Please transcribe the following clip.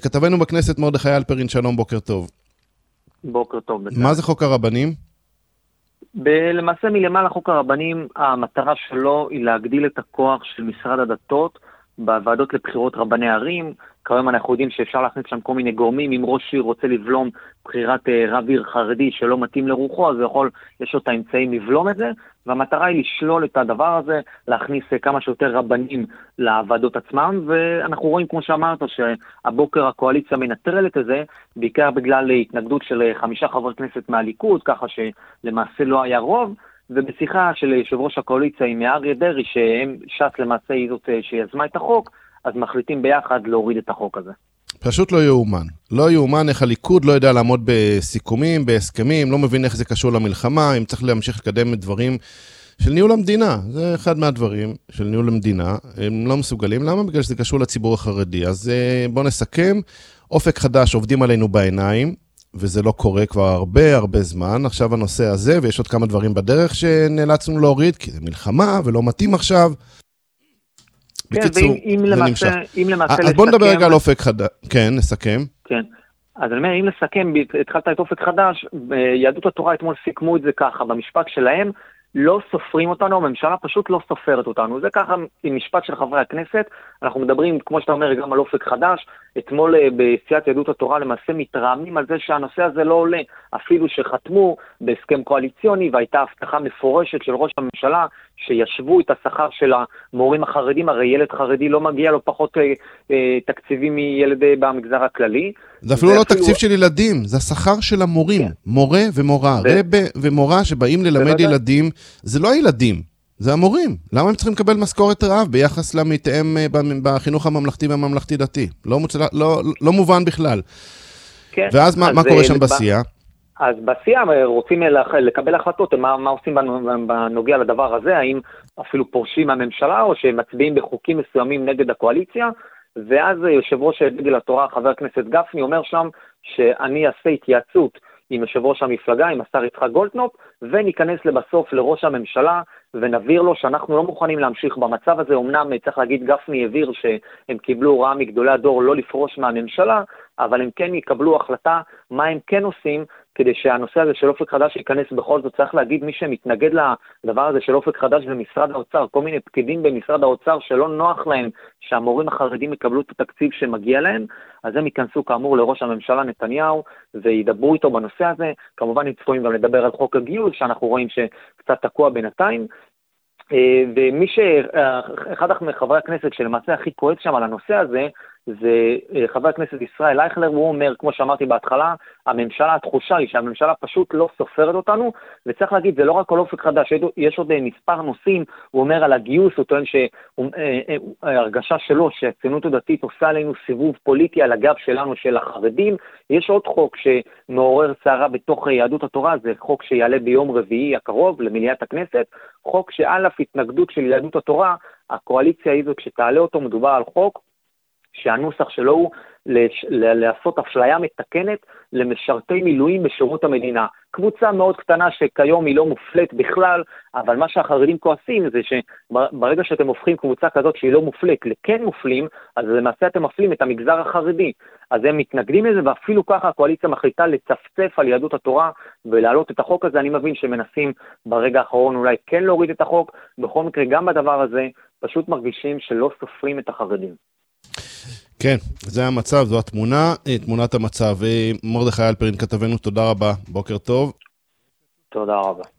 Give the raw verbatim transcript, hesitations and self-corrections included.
כתבנו בכנסת מרדכי הלפרין, שלום, בוקר טוב. בוקר טוב. מה זה חוק הרבנים? למעשה מלמעלה חוק הרבנים, המטרה שלו היא להגדיל את הכוח של משרד הדתות בוועדות לבחירות רבני ערים. כיום אנחנו יודעים שאפשר להכניס שם כל מיני גורמים, אם ראש עיר רוצה לבלום בחירת רב עיר חרדי שלא מתאים לרוחו, אז הוא יכול, יש לו את האמצעים לבלום את זה, והמטרה היא לשלול את הדבר הזה, להכניס כמה שיותר רבנים לוועדות עצמם, ואנחנו רואים, כמו שאמרת, שהבוקר הקואליציה מנטרלת את זה, בעיקר בגלל התנגדות של חמישה חברי כנסת מהליכוד, ככה שלמעשה לא היה רוב, ובשיחה של יושב ראש הקואליציה עם אריה דרעי, שהם ש"ס למעשה היא זאת שיזמה את החוק, אז מחליטים ביחד להוריד את החוק הזה. פשוט לא יאומן. לא יאומן איך הליכוד לא יודע לעמוד בסיכומים, בהסכמים, לא מבין איך זה קשור למלחמה, אם צריך להמשיך לקדם את דברים של ניהול המדינה. זה אחד מהדברים של ניהול המדינה. הם לא מסוגלים. למה? בגלל שזה קשור לציבור החרדי. אז בואו נסכם. אופק חדש עובדים עלינו בעיניים, וזה לא קורה כבר הרבה הרבה זמן. עכשיו הנושא הזה, ויש עוד כמה דברים בדרך שנאלצנו להוריד, כי זה מלחמה ולא מתאים עכשיו. בקיצור, זה נמשך. אז בוא נדבר רגע על אופק חדש. כן, נסכם. כן. אז אני אומר, אם לסכם, התחלת את אופק חדש, יהדות התורה אתמול סיכמו את זה ככה, במשפט שלהם, לא סופרים אותנו, הממשלה פשוט לא סופרת אותנו. זה ככה עם משפט של חברי הכנסת, אנחנו מדברים, כמו שאתה אומר, גם על אופק חדש, אתמול בסיעת יהדות התורה למעשה מתרעמים על זה שהנושא הזה לא עולה, אפילו שחתמו בהסכם קואליציוני, והייתה הבטחה מפורשת של ראש הממשלה, שישבו את השכר של המורים החרדים, הרי ילד חרדי לא מגיע לו פחות אה, אה, תקציבים מילד במגזר הכללי. זה אפילו לא אפילו... תקציב של ילדים, זה השכר של המורים, כן. מורה ומורה, ו... רב ומורה שבאים ללמד ילדים, זה לא הילדים, זה המורים. למה הם צריכים לקבל משכורת רעב ביחס למתאם בחינוך הממלכתי והממלכתי דתי? לא, מוצא, לא, לא מובן בכלל. כן. ואז מה, מה קורה שם בסיעה? אז בסיעה רוצים לקבל החלטות, מה, מה עושים בנוגע לדבר הזה, האם אפילו פורשים מהממשלה או שמצביעים בחוקים מסוימים נגד הקואליציה, ואז יושב ראש דגל התורה, חבר הכנסת גפני, אומר שם שאני אעשה התייעצות עם יושב ראש המפלגה, עם השר יצחק גולדקנופ, וניכנס לבסוף לראש הממשלה, ונבהיר לו שאנחנו לא מוכנים להמשיך במצב הזה. אמנם צריך להגיד, גפני הבהיר שהם קיבלו הוראה מגדולי הדור לא לפרוש מהממשלה, אבל הם כן יקבלו החלטה מה הם כן עושים, כדי שהנושא הזה של אופק חדש ייכנס. בכל זאת צריך להגיד, מי שמתנגד לדבר הזה של אופק חדש זה משרד האוצר, כל מיני פקידים במשרד האוצר שלא נוח להם שהמורים החרדים יקבלו את התקציב שמגיע להם, אז הם ייכנסו כאמור לראש הממשלה נתניהו וידברו איתו בנושא הזה. כמובן הם צפויים גם לדבר על חוק הגיוס, שאנחנו רואים שקצת תקוע בינתיים, ומי שאחד מחברי הכנסת שלמעשה הכי כועס שם על הנושא הזה, זה חבר הכנסת ישראל אייכלר, הוא אומר, כמו שאמרתי בהתחלה, הממשלה, התחושה היא שהממשלה פשוט לא סופרת אותנו, וצריך להגיד, זה לא רק על אופק חדש, יש עוד מספר נושאים, הוא אומר על הגיוס, הוא טוען שההרגשה שלו שהציונות הדתית עושה עלינו סיבוב פוליטי על הגב שלנו של החרדים. יש עוד חוק שמעורר צערה בתוך יהדות התורה, זה חוק שיעלה ביום רביעי הקרוב למליאת הכנסת, חוק שעל אף התנגדות של יהדות התורה, הקואליציה היא זאת שתעלה אותו. מדובר על חוק שהנוסח שלו הוא לעשות אפליה מתקנת למשרתי מילואים בשירות המדינה. קבוצה מאוד קטנה שכיום היא לא מופלית בכלל, אבל מה שהחרדים כועסים זה שברגע שאתם הופכים קבוצה כזאת שהיא לא מופלית לכן מופלים, אז למעשה אתם מפלים את המגזר החרדי. אז הם מתנגדים לזה, ואפילו ככה הקואליציה מחליטה לצפצף על יהדות התורה ולהעלות את החוק הזה. אני מבין שמנסים ברגע האחרון אולי כן להוריד את החוק. בכל מקרה גם בדבר הזה פשוט מרגישים שלא סופרים את החרדים. כן, זה המצב, זו התמונה, תמונת המצב. מרדכי הלפרין כתבנו, תודה רבה, בוקר טוב. תודה רבה.